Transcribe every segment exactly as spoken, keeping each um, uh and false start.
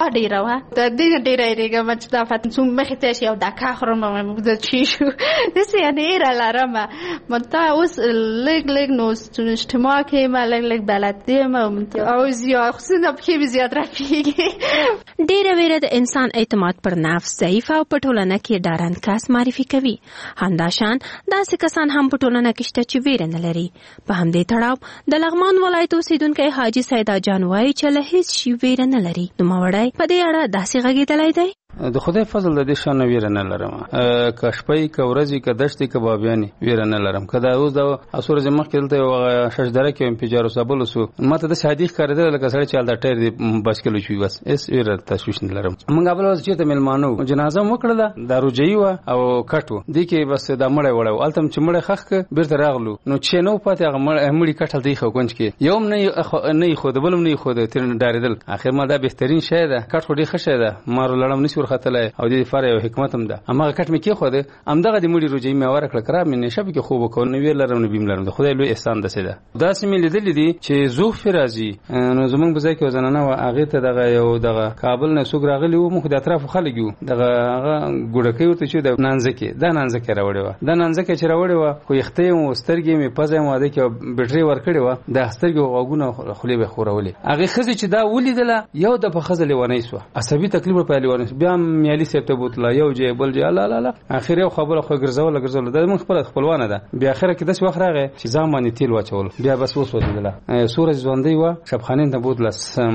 ډیره وه د دې ډیره یېرېږم چې دا فاتن څوم مخې ته شي او دا کا خورم د چی شو داسې یعنې ایره لرمه منتها اوس لږ لږ نو اجتماع کې ما لږ لږ بلد یم او زیاد خصوصا پکې مې زیات رافیږي. ډیره ویره د انسان اعتماد پر نفس ضعیف او په ټولنه کې ډارن کس معرفي کوي. همداشان داسې کسان هم په ټولنه کې شته چې ویره نه لري. په همدې تړاو د لغمان ولایت اوسیدونکی حاجي سیدا جان وایي چې له هیڅ شي ویره نه لري. نوموړی په دې اړه داسې غږېدلی دی. د خدای فضل د دې شان ویره نه لرم. که شپې که ورځې که دشتې که بابیانې ویره نه لرم. که دا اوس د اسو ورځې مخکې دلته یو ششدره کې انفجار وسبل وسو ماته د شادي ښکارېدل لکه سړی چې هلته ټایر دی بایسکل وچوي بس هېڅ ویره تشویش نه لرم. موږ بله ورځ چېرته مېلمانه وو جنازه م وکړله دا روجایي وه او کټ و دې کې بس دا مړی وړی و هلته م چې مړی ښخ کړه بېرته راغلو نو چې نه و پاتې هغه مړي کټ هلته ایښی و کونج کې یو هم نه ایښوده بل هم نه ایښوده ترې ډارېدل. اخر ما دا بهترین شی ده کټ خو ډېر ښه شی ده مار لړم نشي ورختلی او دې لپاره یو حکمت هم ده. هماغه کټ مې کېښوده همدغه د مړي روجایي مې هواره کړه کراب مې نشه پکې خوب وکړ نه ویر لرم نه بیم لرم د خدای لوی احسان داسې ده. داسې مې لیدلي دي چې زوفې راځي نو زمونږ په ځای کې یو زنانه وه هغې ته دغه یو دغه کابل نه څوک راغلي وو موږ د اطرافو خلک یو دغه هغه ګوډکۍ ورته چې د نانځکې دا نانځکې راوړې وه دا نانځکې چې راوړې وه خو یختې یم و سترګې مې پزه یم واده کې بټرۍ ورکړې وه دا سترګې و غوږونه خولې به یې ښورولې. هغې ښځې چې دا ولیدله یو دفعه ښځه لیونۍ سوه عصبي تکلیف ورپه لیونۍ سوه بیا میالي صاحب ته بوتله یو جای بل جای الله الله اخر یو خبره خو ګرځوله ګرځوله دا موږ خپله خپلوانه ده. بیا اخره کې داسې وخت راغی چې ځان باندې تیل واچول بیا بس وسوځېدله څو ورځې ژوندۍ وه شبخانې ته بوتله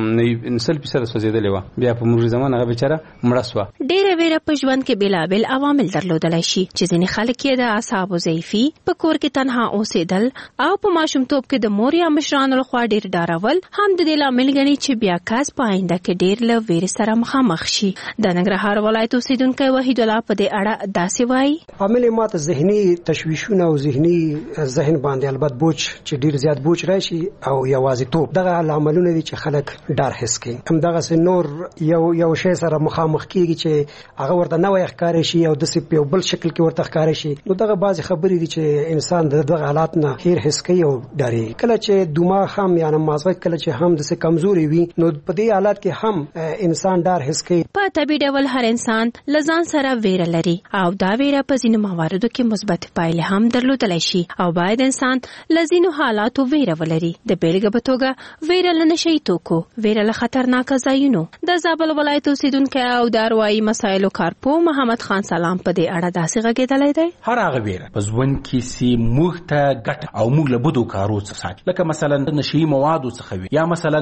سل فیصده سوځېدلې وه بیا په مرور زمان هغه بیچاره مړه سوه. ډېره ویره په ژوند کې بېلابېل عوامل درلودلی شي چې ځینې خلک یې د اعصابو ضعیفي په کور کې تنها اوسېدل او په ماشومتوب کې د مور یا مشرانو لخوا ډېر ډارول هم د دې لامل ګڼي چې بیا کس په آینده کې ډېر له ویرې سره مخامخ شي. د ننګرهار ولایت اوسیدونکی وحید الله په دې اړه داسې وایي. عامل ما ته ذهني تشویشونه او ذهني ذهن باندې البته بوج چې ډیر زیات بوج راشي او یوازیتوب دغه عاملونه دي چې خلک ډار حس کوي. هم دغه نور یو یو شی سره مخامخ کیږي چې هغه ورته نوې ښکار شي او د سپ یو بل شکل کې ورته ښکار شي نو دغه بعضی خبرې دي چې انسان دغه حالات نه خیر حس کوي او ډاري. کله چې دماغ هم یا مازغه کله چې هم د څه کمزوري وي نو په دې حالات کې هم انسان ډار حس کوي. په طبيعي ډول هر انسان لزان سره ویره لري او دا ویره په ځینو مواردو کې مثبت پایلې هم درلودلی شي او باید انسان لزینو حالاتو ویره ولري. د بیلګې په توګه ویره له نشهیي توکو ویره له خطرناکه ځایونو. د زابل ولایت اوسیدونکی او د اروايي مسایلو کارپو محمد خان سلام په دې اړه داسې غږېدلی دی. هر هغه ویره په ژوند کې سي موږ ته ګټه او موږ له بدو کارو څخه ساتي لکه مثلا د نشهیي موادو څخه ویره یا مثلا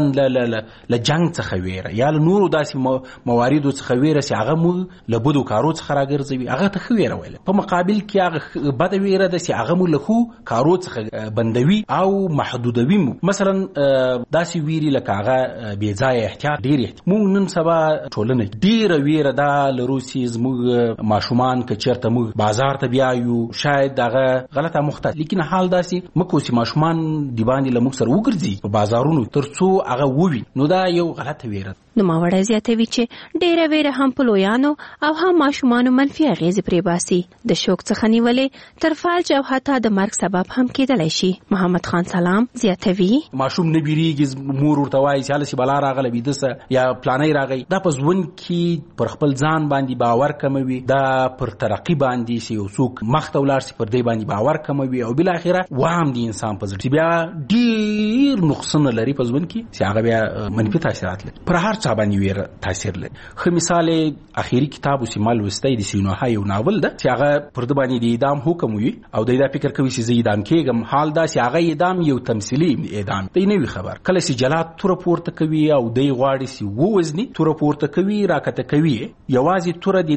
له جنګ څخه ویره یا له نورو داسې مواردو څخه ویره چې هغه موږ له بدو کارو څخه راګرځوي هغه ته ښه ویره ویله. په مقابل کې هغه بده ویره ده چې هغه موږ له ښو کارو څخه بندوي او محدودوي. مثلا داسې ویري لکه هغه بې ځایه احتیاط ډېر احتیاط موږ نن سبا ټولنه ډېره ویره ده لرو چې زموږ ماشومان که چېرته موږ بازار ته بیایو شاید هغه غلطه مختل لیکن حال داسې مکو چې ماشومان د باندې له موږ سره وګرځي په بازارونو تر څو هغه ووي نو دا یو غلطه ویره. نوموړی زیاتوي چې ډېره ویره هم په لویانو او هم ماشومانو منفي اغېزې پرې باسي. د شوک څخه نیولې تر فلج او حتی د مرګ سبب هم کېدلی شي. محمد خان سلام زیاتوي ماشوم نه بیریږي مور ورته وایي چې هلسې بلا راغله بیده سه یا پلانی راغی دا په ژوند کې پر خپل ځان باندې باور کموي دا پر ترقي باندې چې یو څوک مخ ته ولاړ شي پر دې باندې باور کموي او بالاخره وهم د انسان په زړه بیا ډېر نقصونه لري په ژوند کې چې هغه بیا منفي تاثیرات لري پر هر چا باندې ویره تاثیر لري. ښه مثال اخیری کتاب او سیمال وستی د سینوها یو ناول ده چې هغه پر د باندې د اعدام حکم وي او دا فکر کوي چې زه اعدام کېږم حال دا چې هغه اعدام یو تمثیلي اعدام دی نه وي خبر کله چې جلاد توره پورته کوي او دی غواړي چې ووزني توره پورته کوي راکته کوي یوازې توره د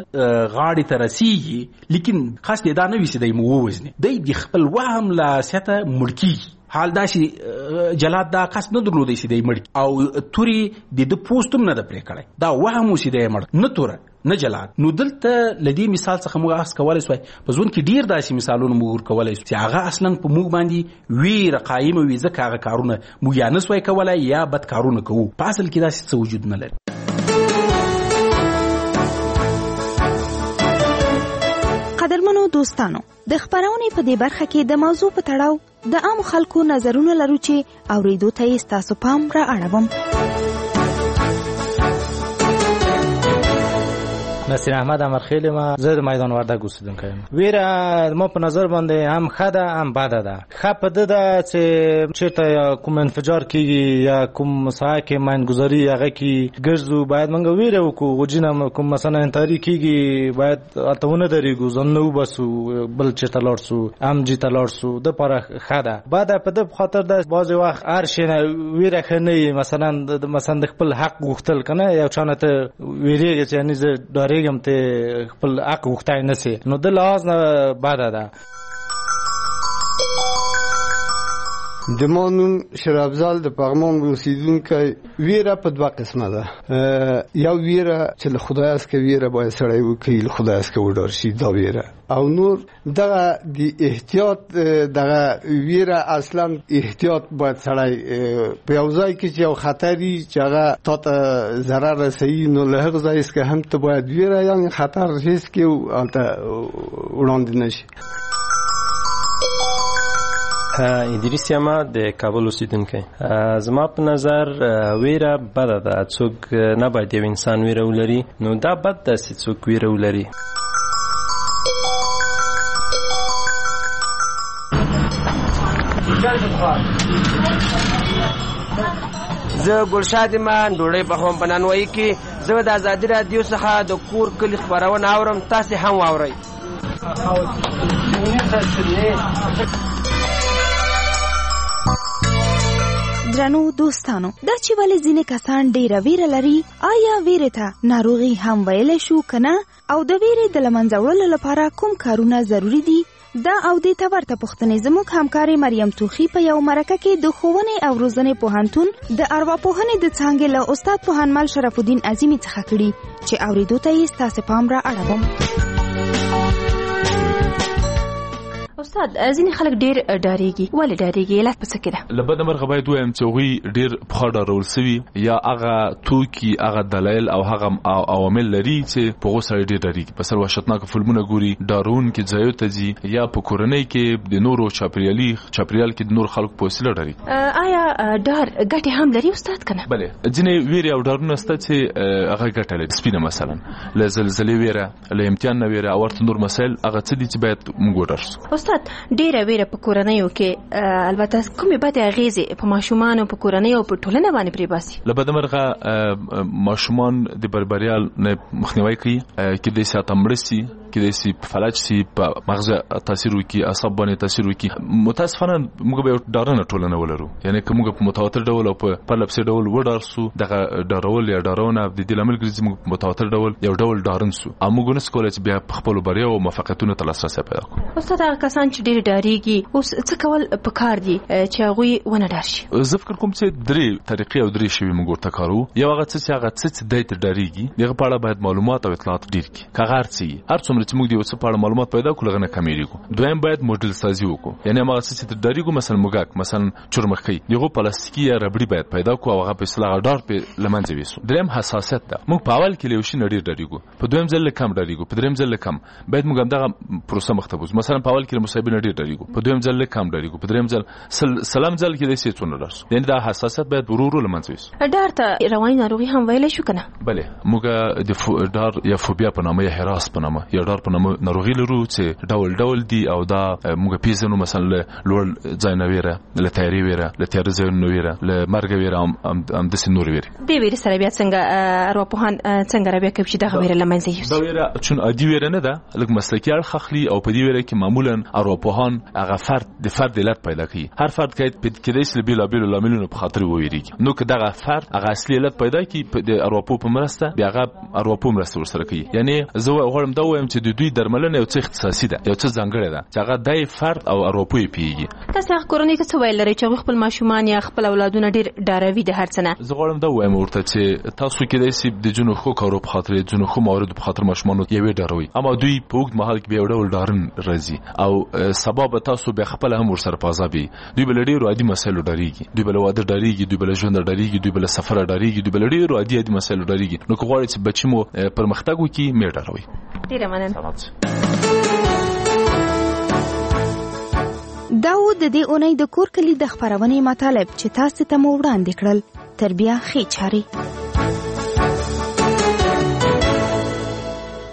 غاړې ته رسیږي لیکن خاص دی دا نه وي چې دی مو ووزني دی د خپل وهم لا سیته مړ کېږي. حال دا چې جلاد دا کس نه درلودی چې دی مړ او توري د د پوستم نه د پرې کړی دا وهم چې دی مړ نه توره نه جلاد. نو دلته لدی مثال څخه موږ اس کولای شو په ژوند کې ډیر داسې مثالونه موږ کولای شو چې هغه اصلا په موږ باندې ویره قائمه وي ځکه هغه کارونه موږ یا نه سوای کولای یا بد کارونه کوو په اصل کې داسې څه وجود نه لري. قدرمنو دوستانو د خبرونې په دې برخه کې د موضوع په تړاو د عام خلکو نظرونه لرو چې اوریدو ته یې ستاسو پام را اړوم. نصیر احمد امرخیل ما زه د میدان وردګ اوسیدونکی یم. ویره ما په نظر باندې هم ښه ده هم بده ده. ښه په ده ده چې چېرته یا کوم انفجار کېږي یا کوم ساحه کې ماینګذاري هغه کې ګرځو باید موږ ویره وکړو. غوجینه کوم مثلا انتحاري کېږي باید هلته ونه درېږو، ځانونه وباسو، بل چېرته لاړ سو، ام جي ته لاړ سو. د پاره ښه ده. بده په ده په خاطر ده بعضې وخت هر شی نه ویره ښه نه وي. مثلا مثلا د خپل حق غوښتل که نه، یو چا نه ته ویرېږې چې یعنې زه ډارېږم ته خپل حق غوښتی نه سې، نو د لحاظ نه بده ده. د ما نوم شرابزال د پغمان اوسیدونکی. ویره په دوه قسمه ده. یو ویره چې له خدای څخه ویره باید سړی وکړي، له خدای څخه وډار شي، دا ویره. او نور دغه د احتیاط دغه ویره اصلا احتیاط باید سړی په یو ځای کې چې یو خطري چې هغه تا ته ضرر رسوي، نو له هغه ځای څخه هم ته باید ویره یعنې خطر حس کړي او هلته وړاندې نه شي. ادریس یم د کابل اوسیدونکی. زما په نظر ویره بده ده. څوک نه باید یو انسان ویره ولري، نو دا بد ده چې څوک ویره ولري. زه ګلشاد ایمان ډوډۍ پخوم په نانوایي کې. زه د ازادي راډیو څخه د کور کلي خپرونه اورم، تاسې هم واورئ. درنو دوستانو، دا چې ولې ځینې کسان ډېره ویره لري، آیا ویرې ته ناروغي هم ویلی شو که نه؟ او د ویرې د له منځه وړلو لپاره کوم کارونه ضروري دي؟ دا او دې ته ورته پوښتنې زموږ همکارې مریم توخي په یو مرکه کې د ښوونې او روزنې پوهنتون د ارواپوهنې د څانګې له استاد پوهنمل شرف الدین عظیمي څخه کړي، چې اورېدو ته یې ستاسې پام را اړوم. استاد، ځینې خلک ډېر ډارېږي. ولې ډارېږي؟ علت په څه کې ده؟ له بده مرغه باید ووایم چې هغوی ډېر پخوا ډارول سوي، یا هغه توکي، هغه دلایل او هغه عوامل لري چې په هغو سړی ډېر ډارېږي. مثلا وحشتناکه فلمونه ګوري، ډارونکي ځایو ته ځي، یا په کورنۍ کې د نورو چاپېریالي چاپېریال کې د نورو خلکو په وسیله ډارېږي. آیا ډار ګټې هم لري استاد که نه؟ بلې، ځینې ویرې او ډارونه شته چې هغه ګټه لري. سپینه مثلا له زلزلې ویره، له امتحان نه ویره او ورته نور مسایل، هغه څه دي چې باید موږ وډار شو. استاد، ډیره ویره په کورنیو کې البته کومې بدې اغیزې په ماشومانو په کورنیو او په ټولنه باندې پرې باسي؟ له بده مرغه ماشومان د بربریال نه مخنیوي کوي، کېدای شي هلته مړه سي، کېدای شي فلج سي، په مغز تاثیر وکړي، اعصاب باندې تاثیر وکړي. متاسفانه موږ به یو ډارنه ټولنه ولرو، یعنې که موږ په متواتر ډول او په پرلپسې ډول وډار سو، دغه ډارول یا ډارونه د دې لامل ګرځي موږ په متواتر ډول یو ډول ډارن سو، او موږ نسو کولی چې بیا په خپلو بریاو او موفقیتونو ته لاسرسی پیدا کړو. استاد، هغه کسان چې ډېر ډارېږي اوس څه کول پکار دي چې هغوی ونه ډار شي؟ زه فکر کوم چې درې طریقې او درې شوي موږ ورته کاروو. یو هغه څه چې هغه څه چې دی ته ډارېږي، د هغه په اړه باید معلومات او اطلاعات ډېر کړي. که هغه هر څه وي، هر څومره چې موږ د یو څه په اړه معلومات پیدا کړو، هغه نه کمېږو. دویم باید موډل سازي وکړو، یعنې هماغه څه چې ته ډارېږو، مثلا موږک، مثلا چورمخۍ، د هغو پلاستیکي یا ربړي باید پیدا کړو او هغه په اصطلاح هغه ډار پرې له منځه یوسو. دریم حساسیت ده. موږ په اول کې له یو شي نه ډېر ډارېږو، په دویم ځل له کم ډارېږو، په دریم ځل له کم. باید موږ همدغه پروسه مخ ته بوځو. مثلا په اول کې له مصیبې نه ډېر ډارېږو، په دویم ځل له کم ډارېږو، په دریم ځل سلام ځل کې د سې څونه ډار شو. یعنې دا حساسیت باید ورو ورو له منځه یوسو. ډار ته رواني ناروغي هم ویلی شو که نه؟ بلې، موږ د ډار یا فوبیا په نامه یا هراس په نامه یا ډار په نامه ناروغي لرو چې ډول ډول دي، او دا موږ پیژنو. مثلا له لوړ ځای نه ویره، له تیارې ویره، له تیاره ځایونو نه ویره، له مرګه ویره، همداسې نورې ویرې. دې ویرې سره بیا څنګه ارواپوهان څنګه رابیا کوي چې دغه ویره له منځه یوسي؟ دا ویره چون عادي ویره نه ده، لږ مسلکي اړخ اخلي، او په دې ویره کې معمولا ارواپوهان هغه فرد د فرد علت پیدا کوي. هر فرد کېدای شي له بېلابېلو لاملونو په خاطر وویریږي. نو که دغه فرد هغه اصلي علت پیدا کړي د ارواپوه په مرسته، بیا هغه ارواپوه مرسته ورسره کوي. یعنې زه غواړم دا ووایم چې د دوی درملنه یو څه اختصاصي ده، یو څه ځانګړې ده، چې هغه دی فرد او ارواپوه یې پوهېږي. تاسې هغه کورنۍ ته څه ویل لرئ چې هغوی خپل ماشومان یا خپل اولادونه ډېر ډاروي د هر څه نه؟ زه غواړم دا ووایم ورته چې تاسو کېدای شي د ځینو ښو کارو په خاطر، ځینو ښو مواردو په خاطر ماشومانو یوې ډاروئ، اما دوی په اوږد مهال کې بیا یو ډول ډارن راځي، او سبا به تاسو بیا خپله هم ورسره په عذاب یې. دوی به له ډېرو عادي مسایلو ډارېږي، دوی به له واده ډارېږي، دوی به له ژونده ډارېږي، دوی به له سفره ډارېږي، دوی به له ډېرو عادي عادي مسایلو ډارېږي. نو که غواړئ چې بچي مو پرمختګ وکړي، مې ډاروئ. ډېره مننه. دا و د دې اونۍ د کور کلي د خپرونې مطالب چې تاسو ته مو وړاندې کړل. تر بیا ښې چارې.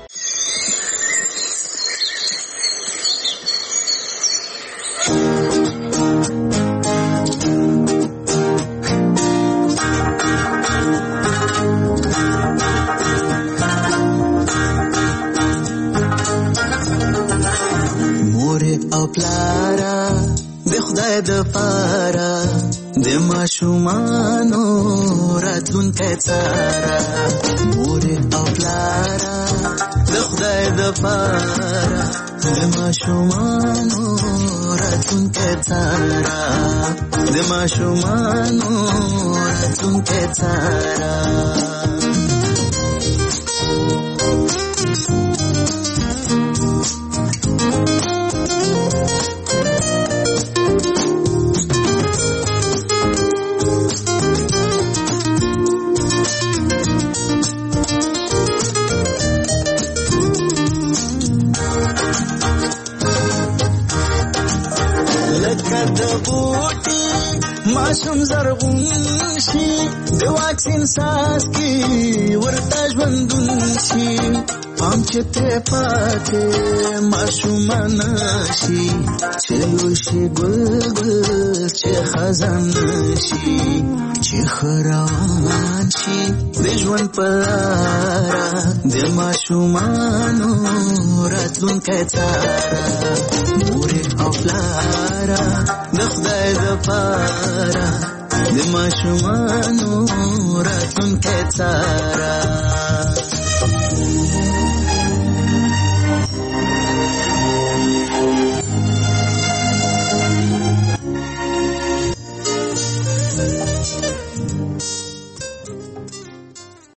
پلارا د خدای د پاره د ماشومانو راتلونکی څاره مور او پلارا د خدای د پاره د ماشومانو راتلونکی څاره د ماشومانو راتلونکی څاره मासूम زرغون شي د واکسین ساس کی ورته ژوندون شي پام چې ته پاتې ماشوم نشي چې لوشي ګل ګل چې خزان شي چې خروان شي د ژوند په لاره د ماشومانو راتلونکی څاره مور او پلاره د خدای د پاره د ماشومانو راتلونکی څاره